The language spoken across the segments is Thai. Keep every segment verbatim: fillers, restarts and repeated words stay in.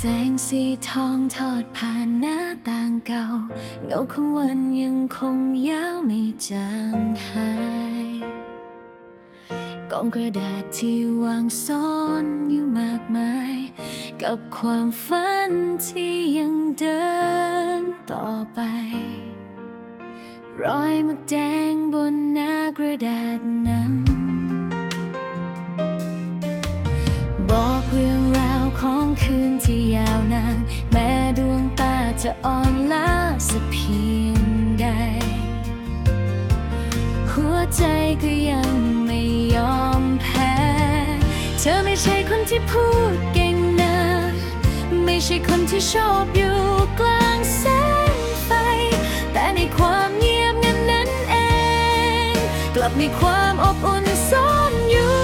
งสีทองทอดผ่านหน้าต่างเก่าเงาของวันยังคงยาวไม่จางหายกองกระดาษที่วางซ่อนอยู่มากมายกับความฝันที่ยังเดินต่อไปรอยหมึกแดงบนหน้ากระดาษนั้นบอกเรื่องราวของคืนที่ยาวนานแม้ดวงตาจะอ่อนล้าสักเพียงใดหัวใจก็ยังไม่ยอมแพ้เธอไม่ใช่คนที่พูดเก่งนะไม่ใช่คนที่ชอบอยู่กลางแสงไฟแต่ในความเงียบงันนั้นเองกลับมีความอบอุ่นซ่อนอยู่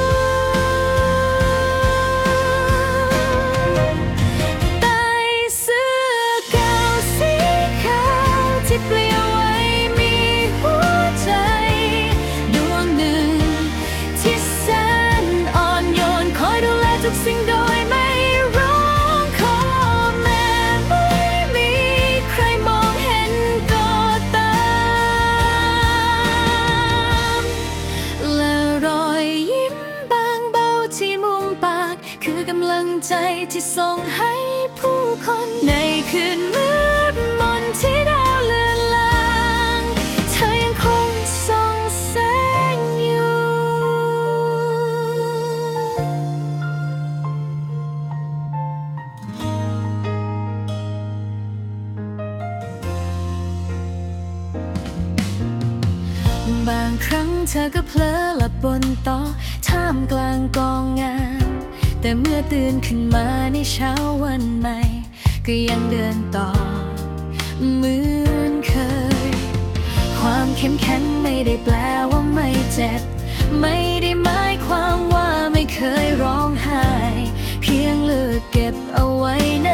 ใต้เสื้อเก่าสีขาวที่เปลี่ยวไว้มีหัวใจดวงหนึ่งที่แสนอ่อนโยนคอยดูแลทุกสิ่งโดยไม่ร้องขอแม้ไม่มีใครมองเห็นก็ตามและรอยยิ้มบางเบาที่มุมปากคือกำลังใจที่ส่งให้ผู้คนในคืนมืดมนที่ดาวเลือนลางเธอยังคงส่องแสงอยู่บางครั้งเธอก็เพลอหลับบนโต๊ะท่ามกลางกองงานแต่เมื่อตื่นขึ้นมาในเช้าวันใหม่ก็ยังเดินต่อเหมือนเคยความเข้มแข็งไม่ได้แปลว่าไม่เจ็บไม่ได้หมายความว่าไม่เคยร้องไห้เพียงเลือกเก็บเอาไว้ใน